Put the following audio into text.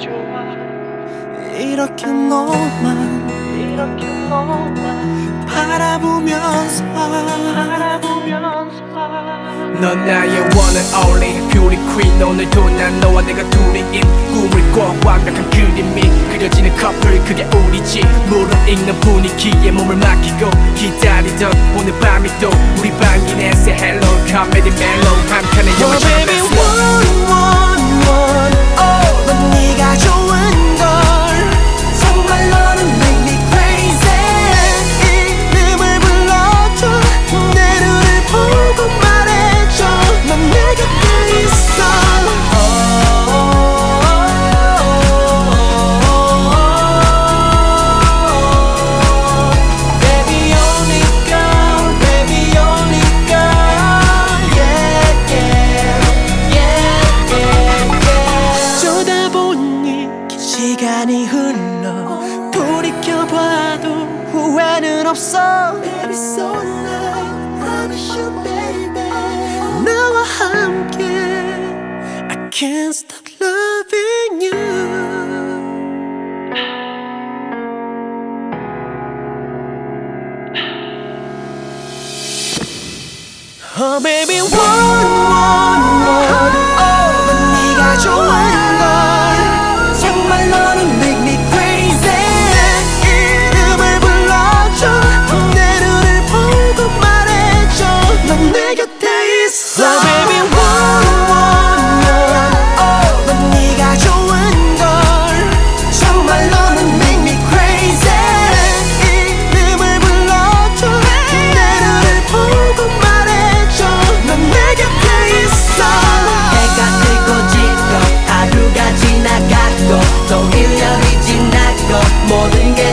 이렇게 너만 바라보면서 넌 나의 one and only beauty queen. 오늘도 난 너와 내가 둘이인 꿈을 꿔 완벽한 그림이 그려지는 커플, 그게 우리지. 무르익는 분위기에 몸을 맡기고 기다리던 오늘 밤이 또 우리 방인의 say hello comedy mellow 한 칸의 영화 Oh baby one one one oh 넌 네가 좋은 걸 정말 너는 make me crazy 이름을 불러줘 내 눈을 보고 말해줘 넌 내 곁에 있어 Baby only girl baby only girl yeah yeah yeah 쳐다보니 시간이 흘러 돌이켜봐도 후회는 없어 Baby so alive promise you baby 나와 함께 I can't stop loving you Oh baby one one one oh 넌 네가 좋은 걸 정말 너는 make me crazy 이름을 불러줘 내 눈을 보고 말해줘 넌 내 곁에 있어 Oh baby one one one oh 넌 네가 좋은 걸 정말 너는 make me crazy 이름을 불러줘 내 눈을 보고 말해줘 넌 내 곁에 있어 해가 뜨고 지고 하루가 지나가고 또 1년이 지나고 모든 게